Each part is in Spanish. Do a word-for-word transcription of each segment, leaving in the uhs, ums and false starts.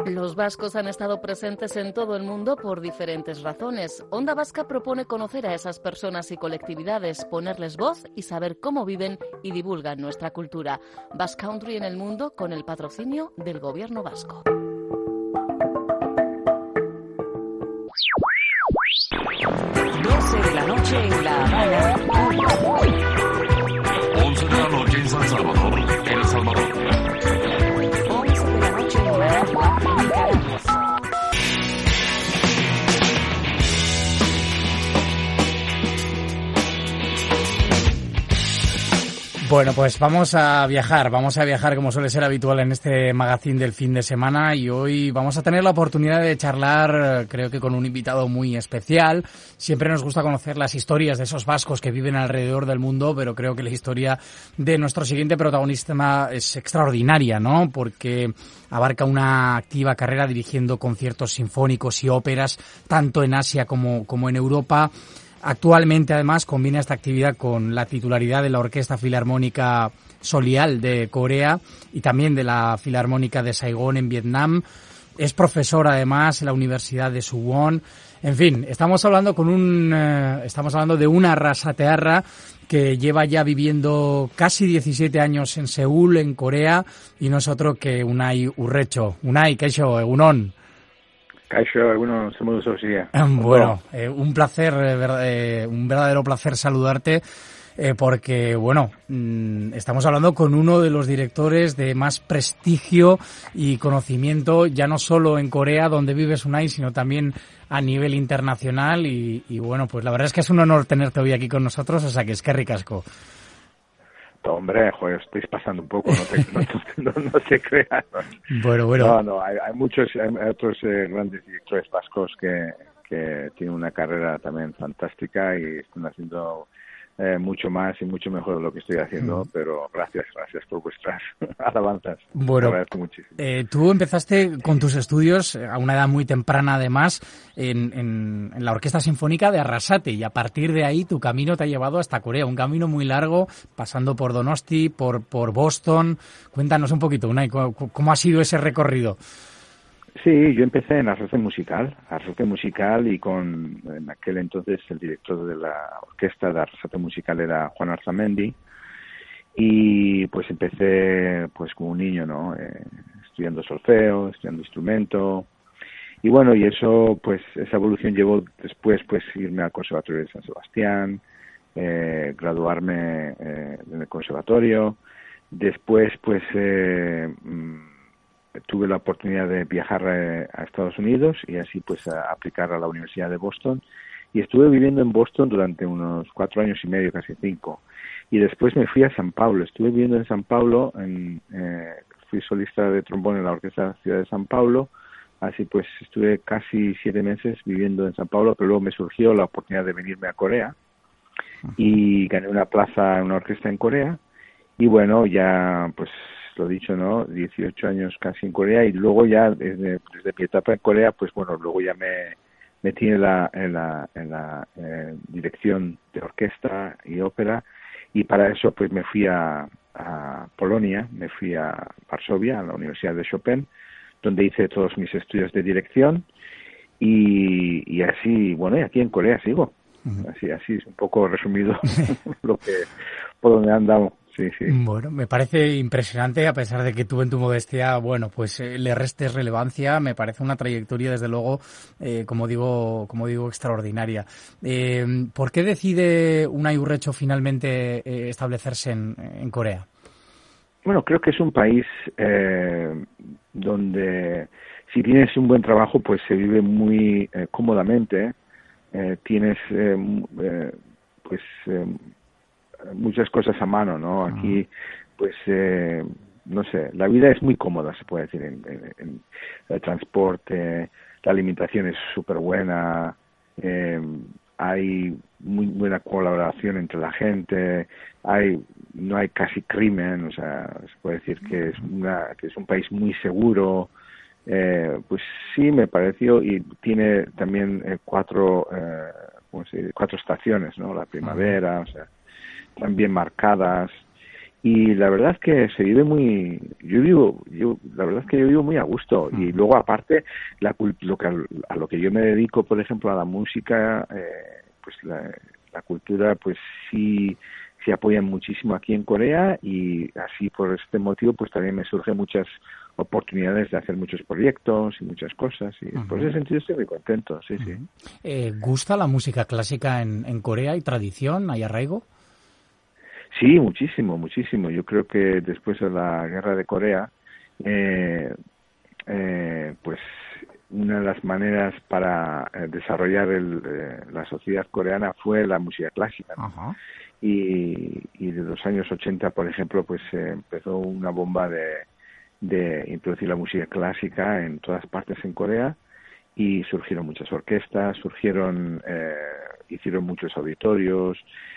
Los vascos han estado presentes en todo el mundo por diferentes razones. Onda Vasca propone conocer a esas personas y colectividades, ponerles voz y saber cómo viven y divulgan nuestra cultura. Basque Country en el mundo con el patrocinio del Gobierno vasco. doce de la noche en La Habana, Cuba. once de la noche en San Salvador, El Salvador. once de la noche en Managua, Nicaragua. Bueno, pues vamos a viajar, vamos a viajar como suele ser habitual en este magazine del fin de semana y hoy vamos a tener la oportunidad de charlar, creo que con un invitado muy especial. Siempre nos gusta conocer las historias de esos vascos que viven alrededor del mundo, pero creo que la historia de nuestro siguiente protagonista es extraordinaria, ¿no? Porque abarca una activa carrera dirigiendo conciertos sinfónicos y óperas, tanto en Asia como, como en Europa. Actualmente, además, combina esta actividad con la titularidad de la Orquesta Filarmónica Solial de Corea y también de la Filarmónica de Saigón en Vietnam. Es profesor, además, en la Universidad de Suwon. En fin, estamos hablando con un, eh, estamos hablando de una rasatearra que lleva ya viviendo casi diecisiete años en Seúl, en Corea, y no es otro que Unai Urrecho. Unai, kaixo, egunon. Kaixo, algunos somos dos días. Bueno, eh, un placer, eh, un verdadero placer saludarte, eh, porque, bueno, mmm, estamos hablando con uno de los directores de más prestigio y conocimiento, ya no solo en Corea, donde vives, Unai, sino también a nivel internacional. Y, y bueno, pues la verdad es que es un honor tenerte hoy aquí con nosotros, o sea que es que ricasco. Hombre, joder, estáis pasando un poco, no te, no, no, no te creas. Bueno, bueno. No, no, hay, hay muchos, hay otros eh, grandes directores vascos que, que tienen una carrera también fantástica y están haciendo eh, mucho más y mucho mejor de lo que estoy haciendo, mm. pero gracias, gracias por vuestras alabanzas. Bueno, agradezco muchísimo. Eh, tú empezaste con tus estudios a una edad muy temprana, además, en, en, en la Orquesta Sinfónica de Arrasate, y a partir de ahí tu camino te ha llevado hasta Corea, un camino muy largo, pasando por Donosti, por, por Boston. Cuéntanos un poquito, Unai, ¿cómo, cómo ha sido ese recorrido? Sí, yo empecé en Arrasate Musical, Arrasate Musical, y con, en aquel entonces, el director de la orquesta de Arrasate Musical era Juan Arzamendi, y pues empecé pues como un niño, ¿no? Eh, estudiando solfeo, estudiando instrumento, y bueno, y eso, pues esa evolución llevó después pues irme al Conservatorio de San Sebastián, eh, graduarme eh, en el conservatorio, después pues eh, tuve la oportunidad de viajar eh, a Estados Unidos y así pues a aplicar a la Universidad de Boston, y estuve viviendo en Boston durante unos cuatro años y medio, casi cinco, y después me fui a San Pablo. Estuve viviendo en San Pablo, en, eh, fui solista de trombón en la Orquesta de la Ciudad de San Pablo, así pues estuve casi siete meses viviendo en San Pablo, pero luego me surgió la oportunidad de venirme a Corea y gané una plaza en una orquesta en Corea, y bueno, ya pues lo dicho, ¿no? dieciocho años casi en Corea, y luego ya desde, desde mi etapa en Corea, pues bueno, luego ya me metí en la, en la, en la eh, dirección de orquesta y ópera, y para eso pues me fui a, a Polonia, me fui a Varsovia, a la Universidad de Chopin, donde hice todos mis estudios de dirección, y, y así, bueno, y aquí en Corea sigo. Uh-huh. Así, así es un poco resumido lo que, por donde he andado. Sí, sí. Bueno, me parece impresionante, a pesar de que tú en tu modestia, bueno, pues eh, le restes relevancia. Me parece una trayectoria, desde luego, eh, como digo, como digo, extraordinaria. Eh, ¿Por qué decide Unai Urrecho finalmente eh, establecerse en, en Corea? Bueno, creo que es un país eh, donde si tienes un buen trabajo, pues se vive muy eh, cómodamente. Eh, tienes, eh, eh, pues, eh, muchas cosas a mano, ¿no? Aquí, pues, eh, no sé, la vida es muy cómoda, se puede decir, en, en, en el transporte, la alimentación es súper buena, eh, hay muy buena colaboración entre la gente, hay no hay casi crimen, o sea, se puede decir que es una que es un país muy seguro. Eh, pues sí, me pareció, y tiene también eh, cuatro eh, ¿cómo se dice? cuatro estaciones, ¿no? La primavera, o sea, están bien marcadas, y la verdad es que se vive muy, yo vivo, yo la verdad es que yo vivo muy a gusto. Y luego aparte la lo que a lo que yo me dedico, por ejemplo, a la música, eh, pues la, la cultura, pues sí se apoyan muchísimo aquí en Corea, y así por este motivo pues también me surgen muchas oportunidades de hacer muchos proyectos y muchas cosas, y uh-huh. por ese sentido estoy muy contento, sí, uh-huh. sí. Eh, ¿Gusta la música clásica en, en Corea? ¿Hay tradición? ¿Hay arraigo? Sí, muchísimo, muchísimo. Yo creo que después de la guerra de Corea, eh, eh, pues una de las maneras para eh, desarrollar el, eh, la sociedad coreana fue la música clásica, ¿no? Uh-huh. Y, y de los años ochenta, por ejemplo, pues eh, empezó una bomba de, de introducir la música clásica en todas partes en Corea, y surgieron muchas orquestas, surgieron, eh, hicieron muchos auditorios,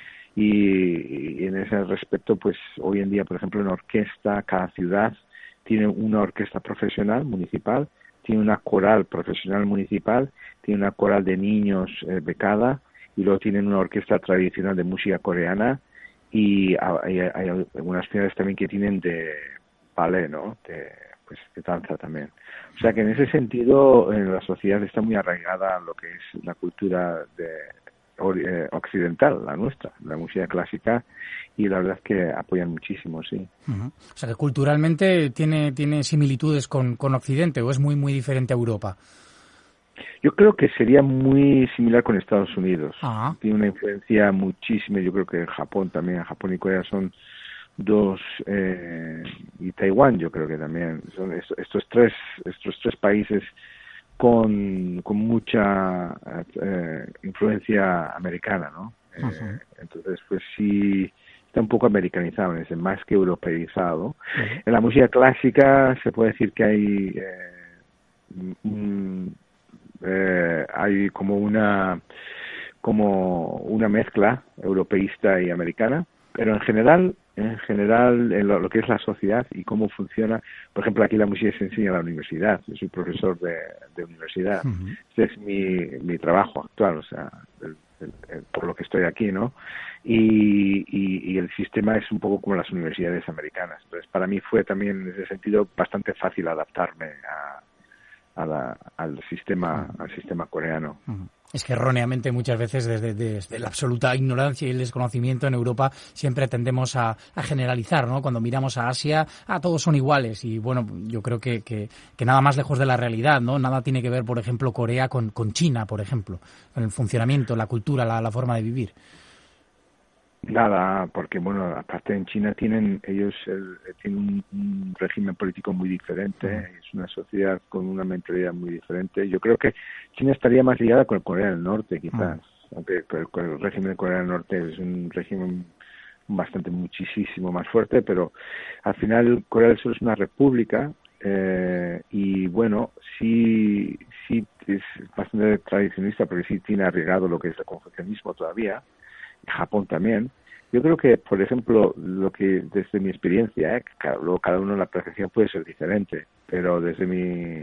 y, y en ese respecto, pues hoy en día, por ejemplo, en orquesta, cada ciudad tiene una orquesta profesional municipal, tiene una coral profesional municipal, tiene una coral de niños eh, becada, y luego tienen una orquesta tradicional de música coreana, y hay, hay algunas ciudades también que tienen de ballet, ¿no? De, pues de danza también. O sea que en ese sentido en la sociedad está muy arraigada lo que es la cultura de, eh, occidental, la nuestra, la música clásica, y la verdad es que apoyan muchísimo, sí. Uh-huh. O sea que culturalmente tiene tiene similitudes con, con Occidente, ¿o es muy muy diferente a Europa? Yo creo que sería muy similar con Estados Unidos. Ah. Tiene una influencia muchísima. Yo creo que en Japón también, Japón y Corea son dos, eh, y Taiwán yo creo que también son estos, estos tres estos tres países con, con mucha eh, influencia americana, ¿no? Uh-huh. Eh, entonces, pues sí, está un poco americanizado, es más que europeizado. Uh-huh. En la música clásica se puede decir que hay eh, un, Eh, hay como una como una mezcla europeísta y americana, pero en general en general en lo, lo que es la sociedad y cómo funciona, por ejemplo, aquí la música se enseña en la universidad. Yo soy profesor de, de universidad. Uh-huh. Este es mi, mi trabajo actual, o sea, el, el, el, por lo que estoy aquí, ¿no? Y, y, y el sistema es un poco como las universidades americanas. Entonces, para mí fue también en ese sentido bastante fácil adaptarme a A la, al sistema al sistema coreano. Es que erróneamente muchas veces desde, desde la absoluta ignorancia y el desconocimiento en Europa siempre tendemos a, a generalizar, ¿no? Cuando miramos a Asia, ah, todos son iguales, y bueno, yo creo que, que, que nada más lejos de la realidad, ¿no? Nada tiene que ver, por ejemplo, Corea con, con China, por ejemplo, con el funcionamiento, la cultura, la, la forma de vivir. Nada, porque bueno, aparte en China tienen ellos el, tienen un, un régimen político muy diferente, uh-huh. es una sociedad con una mentalidad muy diferente. Yo creo que China estaría más ligada con Corea del Norte, quizás, uh-huh. aunque con el régimen de Corea del Norte es un régimen bastante muchísimo más fuerte, pero al final Corea del Sur es una república, eh, y bueno, sí, sí es bastante tradicionalista, porque sí tiene arraigado lo que es el confucianismo todavía. Japón también. Yo creo que, por ejemplo, lo que desde mi experiencia, ¿eh? cada, luego cada uno la percepción puede ser diferente, pero desde mi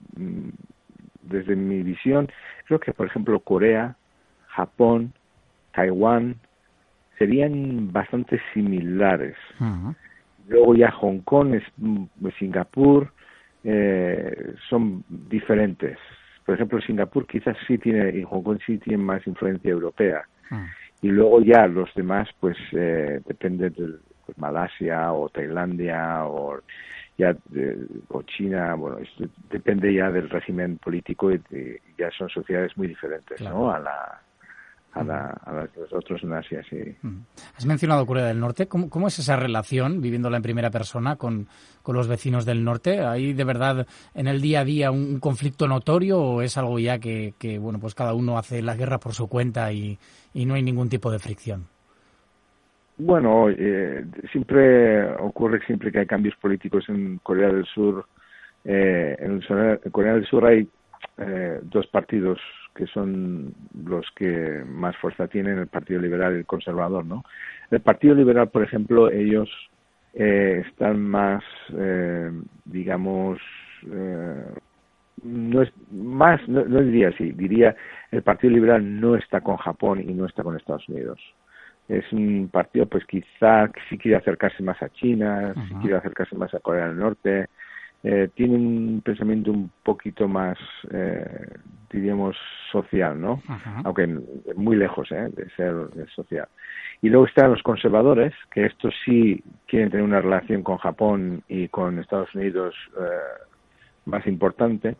desde mi visión, creo que, por ejemplo, Corea, Japón, Taiwán serían bastante similares. Uh-huh. Luego ya Hong Kong, es, Singapur, eh, son diferentes. Por ejemplo, Singapur quizás sí tiene, y Hong Kong sí tiene más influencia europea. Uh-huh. Y luego ya los demás, pues eh, depende de pues, Malasia o Tailandia o ya de, o China, bueno, esto depende ya del régimen político, y, y ya son sociedades muy diferentes, claro. ¿no? A la a la a los otros en Asia, sí. Has mencionado Corea del Norte. ¿Cómo, cómo es esa relación, viviéndola en primera persona, con, con los vecinos del norte? ¿Hay de verdad en el día a día un, un conflicto notorio, o es algo ya que, que bueno, pues cada uno hace la guerra por su cuenta y, y no hay ningún tipo de fricción? Bueno, eh, siempre ocurre siempre que hay cambios políticos en Corea del Sur. Eh, en, el, en Corea del Sur hay eh, dos partidos que son los que más fuerza tienen, el Partido Liberal y el Conservador, ¿no? El Partido Liberal, por ejemplo, ellos eh, están más, eh, digamos, eh, no es más, no, no diría así, diría el Partido Liberal no está con Japón y no está con Estados Unidos. es un partido pues quizá si quiere acercarse más a China, uh-huh. si quiere acercarse más a Corea del Norte, eh, tiene un pensamiento un poquito más, eh, diríamos, social, ¿no? Uh-huh. Aunque muy lejos eh, de ser de social. Y luego están los conservadores, que estos sí quieren tener una relación con Japón y con Estados Unidos eh, más importante.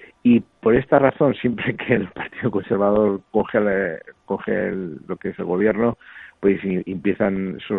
Y por esta razón, siempre que el Partido Conservador coge, el, coge el, lo que es el gobierno, pues y, y empiezan su,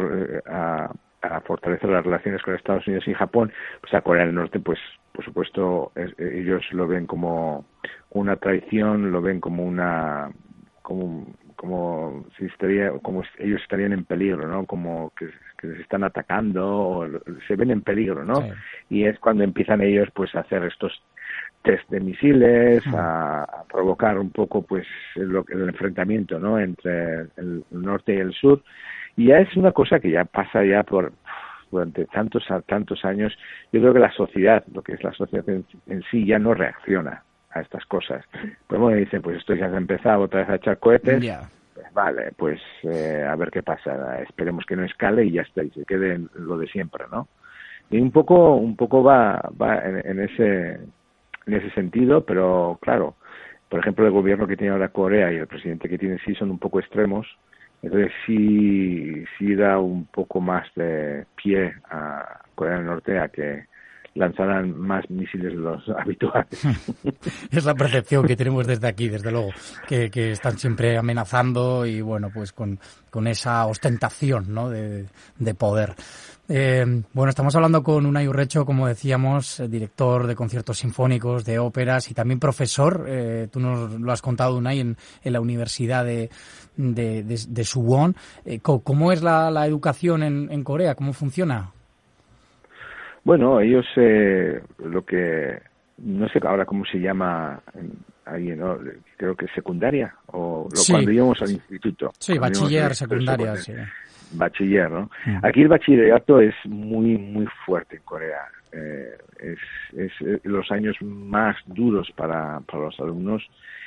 a, a fortalecer las relaciones con Estados Unidos y Japón, pues a Corea del Norte, pues por supuesto es, ellos lo ven como una traición, lo ven como una como como si estaría como ellos estarían en peligro, ¿no? Como que, que les están atacando o se ven en peligro, ¿no? Sí. Y es cuando empiezan ellos pues a hacer estos test de misiles, a, a provocar un poco pues el, el enfrentamiento, ¿no? Entre el, el norte y el sur. Y ya es una cosa que ya pasa ya por durante tantos tantos años. Yo creo que la sociedad, lo que es la sociedad en, en sí, ya no reacciona a estas cosas. Pues bueno, dicen, pues esto ya se ha empezado otra vez a echar cohetes. Yeah. Pues vale, pues eh, a ver qué pasa. Esperemos que no escale y ya está, y se quede en lo de siempre, ¿no? Y un poco un poco va va en, en ese en ese sentido, pero claro, por ejemplo, el gobierno que tiene ahora Corea y el presidente que tiene sí son un poco extremos. Entonces sí, sí da un poco más de pie a Corea del Norte a que lanzaran más misiles de los habituales. Es la percepción que tenemos desde aquí, desde luego, que, que están siempre amenazando y bueno, pues con, con esa ostentación, ¿no? de, de poder. Eh, bueno, estamos hablando con Unai Urrecho, como decíamos, director de conciertos sinfónicos, de óperas y también profesor. Eh, tú nos lo has contado, Unai, en, en la Universidad de, de, de, de Suwon. Eh, ¿Cómo es la, la educación en, en Corea? ¿Cómo funciona? Bueno, ellos eh, lo que no sé ahora cómo se llama ahí, ¿no? Creo que secundaria o lo, sí. cuando íbamos al instituto. Sí, bachiller, secundaria, sí. Bachiller, ¿no? Mm. Aquí el bachillerato es muy muy fuerte en Corea. Eh, es, es los años más duros para para los alumnos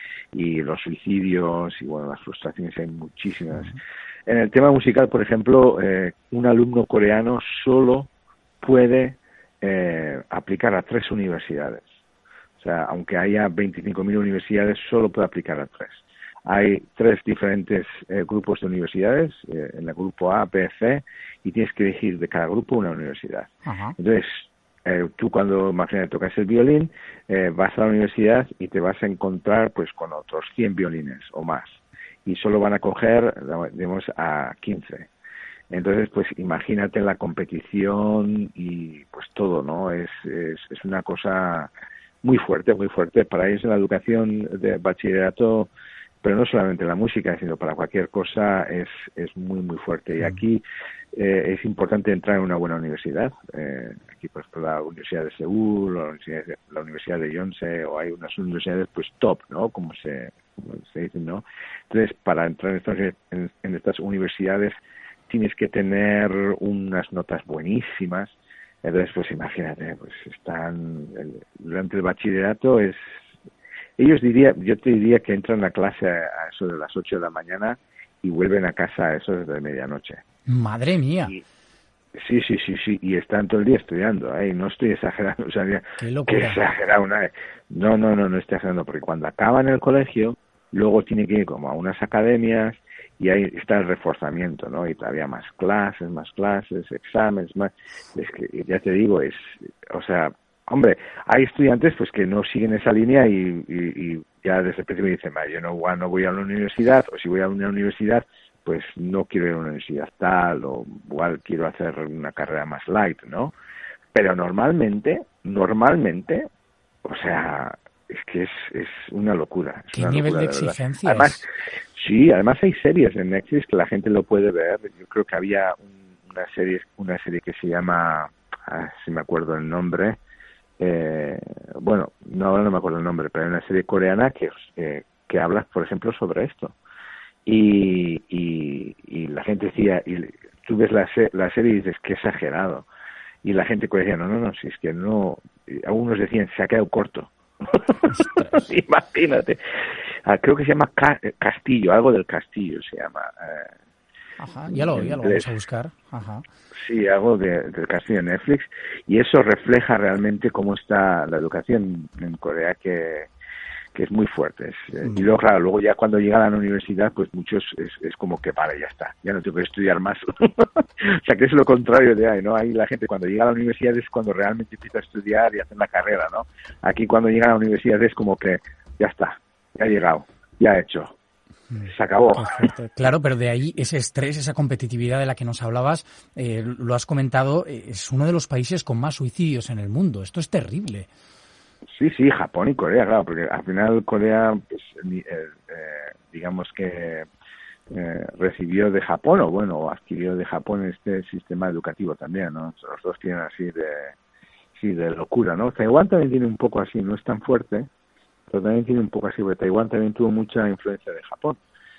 y los suicidios y bueno las frustraciones hay muchísimas. Mm. En el tema musical, por ejemplo, eh, un alumno coreano solo puede Eh, aplicar a tres universidades. O sea, aunque haya veinticinco mil universidades, solo puede aplicar a tres. Hay tres diferentes eh, grupos de universidades, eh, en el grupo A, B, C, y tienes que elegir de cada grupo una universidad. Ajá. Entonces, eh, tú cuando, imagínate, tocas el violín, eh, vas a la universidad y te vas a encontrar pues con otros cien violines o más. Y solo van a coger, digamos, a quince. Entonces, pues imagínate la competición y pues todo, ¿no? Es, es, es una cosa muy fuerte, muy fuerte. Para ellos en la educación de bachillerato, pero no solamente la música, sino para cualquier cosa, es, es muy, muy fuerte. Y aquí eh, es importante entrar en una buena universidad. Eh, aquí, por ejemplo, la Universidad de Seúl, la Universidad de, la Universidad de Yonsei, o hay unas universidades, pues, top, ¿no? Como se, como se dice, ¿no? Entonces, para entrar en estas, en, en estas universidades, tienes que tener unas notas buenísimas. Entonces, pues imagínate, pues están el, durante el bachillerato es ellos diría, yo te diría que entran a clase a, a eso de las ocho de la mañana y vuelven a casa a eso de medianoche. Madre mía. Y, sí, sí, sí, sí, y están todo el día estudiando, ¿eh? No estoy exagerando, o sea, qué locura. Que exagerado, ¿no? No, no, no, no estoy exagerando, porque cuando acaban el colegio, luego tienen que ir como a unas academias y ahí está el reforzamiento, ¿no? Y todavía más clases, más clases, exámenes, más... Es que, ya te digo, es... O sea, hombre, hay estudiantes pues que no siguen esa línea y, y, y ya desde el principio dicen, yo no, no voy a la universidad, o si voy a una universidad, pues no quiero ir a una universidad tal, o igual quiero hacer una carrera más light, ¿no? Pero normalmente, normalmente, o sea... Es que es, es una locura. Es ¿Qué una nivel locura, de de exigencia? Además, sí, además hay series en Netflix que la gente lo puede ver. Yo creo que había un, una serie una serie que se llama, ah, si me acuerdo el nombre, eh, bueno, no, ahora no me acuerdo el nombre, pero hay una serie coreana que, eh, que habla, por ejemplo, sobre esto. Y, y, y la gente decía, y tú ves la, la serie y dices, qué exagerado. Y la gente decía, no, no, no, si es que no, algunos decían, se ha quedado corto. Imagínate. Ah, creo que se llama Ca- Castillo, algo del Castillo se llama. Eh, Ajá, ya lo, ya lo vamos a buscar. Ajá. Sí, algo de, del castillo de Netflix, y eso refleja realmente cómo está la educación en Corea, que, que es muy fuerte. Es, mm. Y luego, claro, luego ya cuando llegan a la universidad, pues muchos es, es como que vale, ya está, ya no tengo que estudiar más. O sea, que es lo contrario de ahí, ¿no? Ahí la gente cuando llega a la universidad es cuando realmente empieza a estudiar y hacer la carrera, ¿no? Aquí cuando llega a la universidad es como que ya está, ya ha llegado, ya ha hecho. Se acabó. Perfecto. Claro, pero de ahí ese estrés, esa competitividad de la que nos hablabas, eh, lo has comentado, es uno de los países con más suicidios en el mundo. Esto es terrible. Sí, sí, Japón y Corea, claro, porque al final Corea, pues, eh, eh, digamos que eh, recibió de Japón, o bueno, adquirió de Japón este sistema educativo también, ¿no? Los dos tienen así de, sí, de locura, ¿no? Taiwán también tiene un poco así, no es tan fuerte, pero también tiene un poco así, porque Taiwán también tuvo mucha influencia de Japón.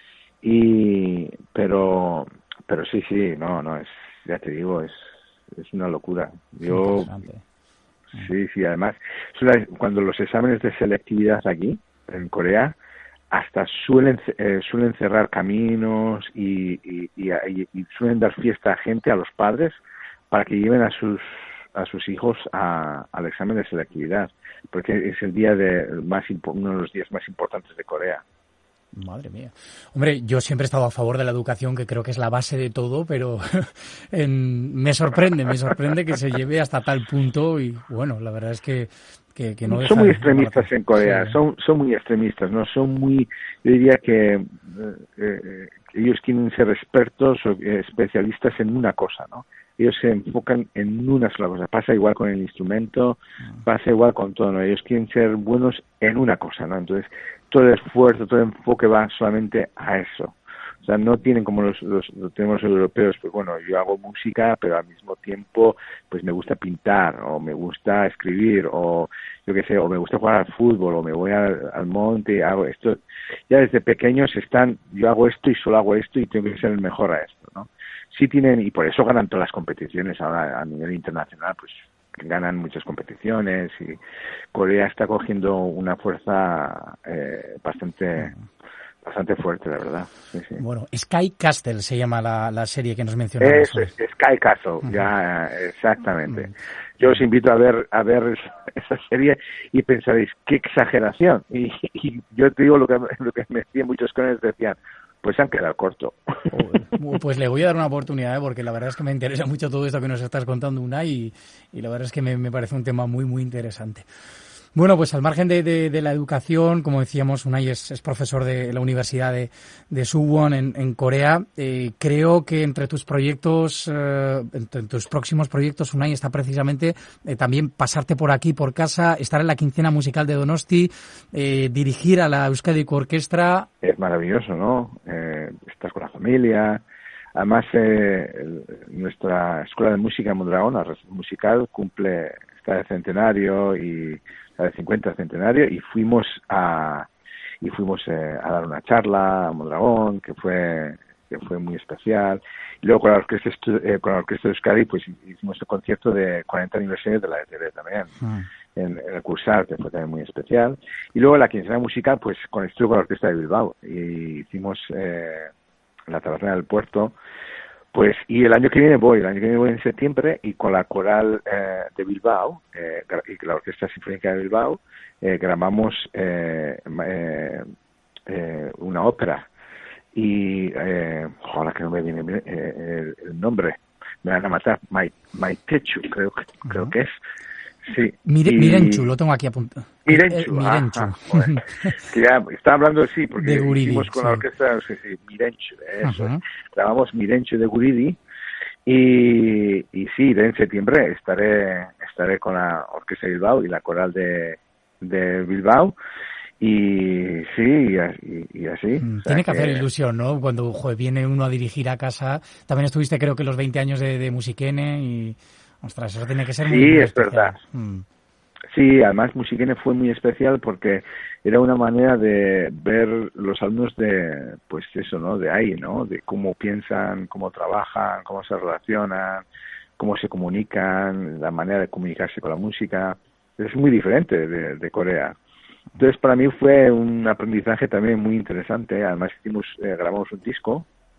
Y, pero, pero sí, sí, no, no, es, ya te digo, es, es una locura. Yo, sí, sí, además, cuando los exámenes de selectividad aquí, en Corea, hasta suelen, eh, suelen cerrar caminos y, y, y, y suelen dar fiesta a gente, a los padres, para que lleven a sus a sus hijos a, al examen de selectividad, porque es el día de más uno de los días más importantes de Corea. Madre mía. Hombre, yo siempre he estado a favor de la educación, que creo que es la base de todo, pero en, me sorprende, me sorprende que se lleve hasta tal punto y, bueno, la verdad es que, que, que no deja... Son muy extremistas en Corea, sí. son son muy extremistas, ¿no? Son muy, yo diría que eh, eh, ellos quieren ser expertos o eh, especialistas en una cosa, ¿no? Ellos se enfocan en una sola cosa. Pasa igual con el instrumento, pasa igual con todo, ¿no? Ellos quieren ser buenos en una cosa, ¿no? Entonces, todo el esfuerzo, todo el enfoque va solamente a eso. O sea, no tienen como los, los, los tenemos los europeos, pues bueno, yo hago música, pero al mismo tiempo, pues me gusta pintar, o me gusta escribir, o yo qué sé, o me gusta jugar al fútbol, o me voy al, al monte, hago esto. Ya desde pequeños están, yo hago esto y solo hago esto y tengo que ser el mejor a esto, ¿no? Sí tienen, y por eso ganan todas las competiciones ahora a nivel internacional, pues ganan muchas competiciones, y Corea está cogiendo una fuerza eh, bastante bastante fuerte, la verdad. Sí, sí. Bueno, Sky Castle se llama la, la serie que nos mencionabas. Es, es Sky Castle, uh-huh. ya, exactamente. Uh-huh. Yo os invito a ver a ver esa serie y pensaréis, qué exageración. Y, y yo te digo lo que, lo que me decían muchos coreanos, decían, pues se han quedado corto. Pues le voy a dar una oportunidad, ¿eh? Porque la verdad es que me interesa mucho todo esto que nos estás contando, Unai, y, y la verdad es que me, me parece un tema muy, muy interesante. Bueno, pues al margen de, de, de la educación, como decíamos, Unai es, es profesor de la Universidad de, de Suwon en, en Corea. Eh, creo que entre tus proyectos, eh, entre tus próximos proyectos, Unai, está precisamente eh, también pasarte por aquí, por casa, estar en la quincena musical de Donosti, eh, dirigir a la Euskadi Orquestra. Es maravilloso, ¿no? Eh, estás con la familia. Además, eh, el, nuestra Escuela de Música en Mondragón, la red musical, cumple, está de centenario y de cincuenta centenario, y fuimos a y fuimos eh, a dar una charla a Mondragón, que fue que fue muy especial. Y luego con la orquesta eh, con la orquesta de Euskadi, pues hicimos el concierto de cuarenta aniversario de la E T V también, mm. en, en el Cursar, que fue también muy especial. Y luego la quincena musical, pues con estuve con la orquesta de Bilbao, y hicimos eh, la taberna del puerto. Pues, y el año que viene voy, el año que viene voy en septiembre, y con la coral eh, de Bilbao, eh, y la Orquesta Sinfónica de Bilbao, eh, grabamos eh, eh, eh, una ópera. Y, eh, ojalá que no me viene eh, el, el nombre, me van a matar, Maitechu, creo, uh-huh. creo que es. Sí. Mire, y... Mirenchu, lo tengo aquí apuntado. Mirenchu, eh, Mirenchu. Ah, ah, que ya estaba hablando, sí, porque de Guridi, hicimos con sí. la orquesta, sí, sí, Mirenchu, eso. Uh-huh. Grabamos Mirenchu de Guridi, y, y sí, en septiembre estaré estaré con la Orquesta de Bilbao y la coral de, de Bilbao, y sí, y, y, y así. Mm, tiene que, que hacer ilusión, ¿no? Cuando joder, viene uno a dirigir a casa. También estuviste, creo que los veinte años de, de Musiquene, y ostras, eso tiene que ser muy, sí, muy es especial. verdad. Mm. Sí, además Musiquene fue muy especial porque era una manera de ver los alumnos de, pues eso, ¿no? De ahí, ¿no? De cómo piensan, cómo trabajan, cómo se relacionan, cómo se comunican, la manera de comunicarse con la música. Es muy diferente de, de Corea. Entonces, para mí fue un aprendizaje también muy interesante. Además, hicimos, eh, grabamos un disco,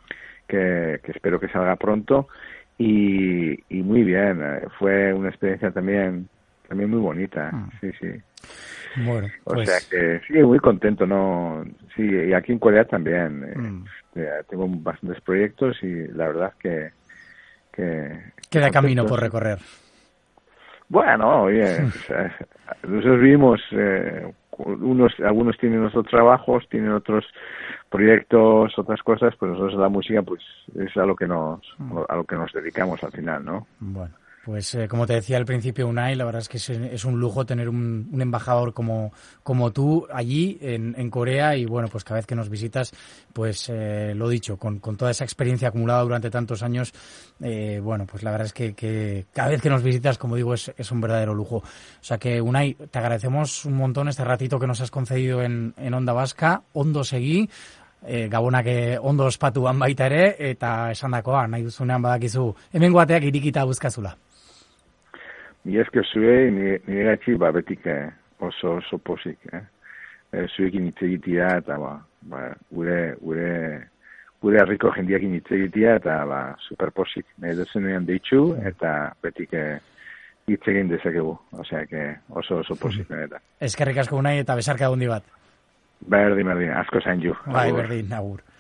que, que espero que salga pronto. Y, y muy bien, fue una experiencia también también muy bonita, mm. sí, sí. Bueno, pues... O sea que sí, muy contento, ¿no? Sí, y aquí en Corea también. Mm. Eh, tengo bastantes proyectos y la verdad que... que Queda camino por recorrer. Bueno, oye, o sea, nosotros vimos, eh, unos, algunos tienen otros trabajos, tienen otros proyectos, otras cosas, pues nosotros la música pues es a lo que nos, a lo que nos dedicamos al final, ¿no? Bueno. Pues eh, como te decía al principio, Unai, la verdad es que es, es un lujo tener un, un embajador como, como tú allí en, en Corea y bueno, pues cada vez que nos visitas, pues eh, lo dicho, con, con toda esa experiencia acumulada durante tantos años, eh, bueno, pues la verdad es que, que cada vez que nos visitas, como digo, es, es un verdadero lujo. O sea que, Unai, te agradecemos un montón este ratito que nos has concedido en, en Onda Vasca, ondo segi, E, gabonak ondo ospatuan baita ere, eta esandakoa, nahi duzunean badakizu, hemen guateak irikita buzkazula. Ni esker zuei, nire gatzi, ba, betik eh, oso oso posik, eh. E, zuekin hitz egitea, eta ba, ba, gure, gure, gure herriko jendiakin hitz egitea, eta ba, super posik. Nahi duzunean deitzu, eta betik eh, hitz egin dezakegu. Osea, que oso oso posik, mm. Eta. Eskerrik asko, Unai, eta besarka handi bat. Berdin, berdin, asko zain ju. Bai, berdin, agur.